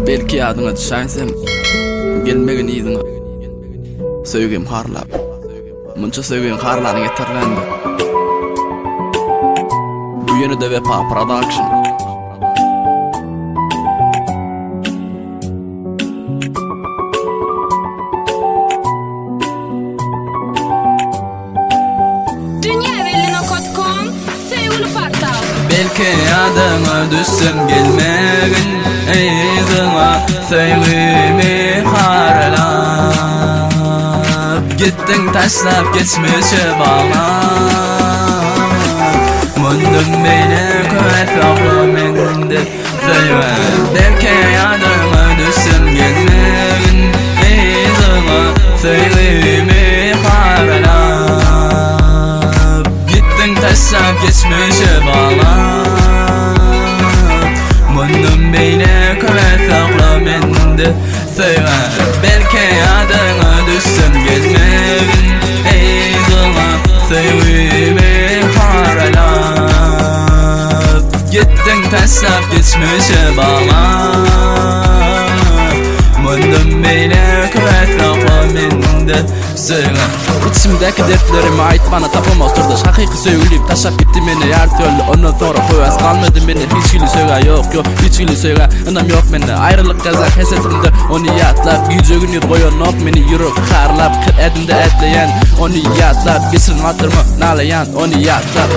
Belki adına düşersem gelmegen izine söygem harlap munça söygem harlarını getirlendi. Bu yönü de Vepa Production. Belki adına düşsem gelmegin izine söylemi harlap gittin taşlap geçmişe bağlap mundum beni köt aklımende söyle. Belki adına düşsem gelmegin izine söylemi harlap gittin taşlap geçmişe bağlap mundum beni köt aklımende söyle. Belki adına düşsem gelmegin izine söylemi harlap gittin taşlap geçmişe bağlap mundum beni köt aklımende söyle. İçimdeki dertlerimi ait bana tapamaz turdaş. Hakiki söyleyip taşap gitti beni her türlü. Ondan sonra koyaz kalmadı beni. Hiç gülü söyle yok hiç gülü söyle. Anam yok beni ayrılık kazak hesetimde. Onu yatlap yüzüğünü koyan ok beni yürük harlap kır edimde etleyen. Onu yatlap geçirin hatırımı nalayan. Onu yatlap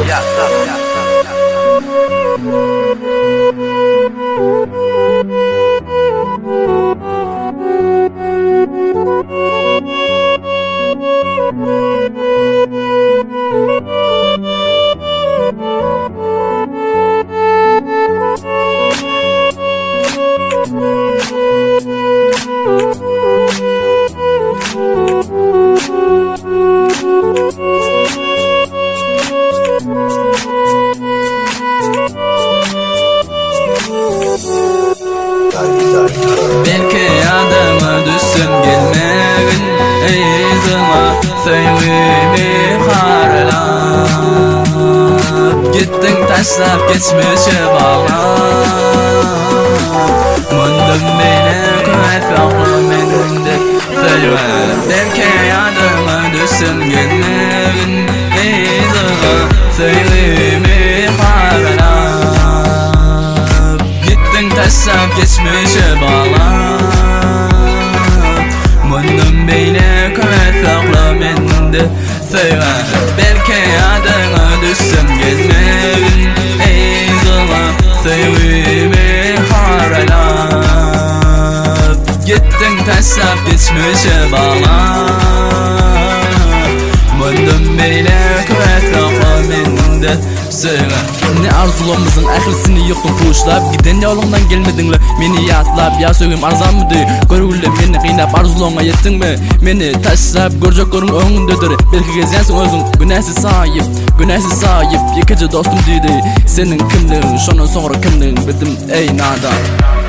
belki adına düşsem gelmegin izine söylemi harlap gittin taşlap geçmişe bağlap mundum beni köt aklımende söyle. Belki adına düşsem gelmegin izine söylemi harlap gittin taşlap geçmişe bağlap mundum beni köt aklımende söyle. Belki adına düşsem gelmegin izine söylemi harlap gittin taşlap geçmişe bağlap mundum beni köt aklımende söyle. Ne arzulamızın ahlisini yıktın kuşlap giden yolundan gelmedinle meni yatlap ya söyleyim arzan mı dey görgülle meni kıynap arzulama yettin mi meni taşlap görecek görün önündedir belki gezensin özün günahsız sahip yıkıcı dostum dedi senin kimliğin şondan sonra kimliğin bildim ey nadan.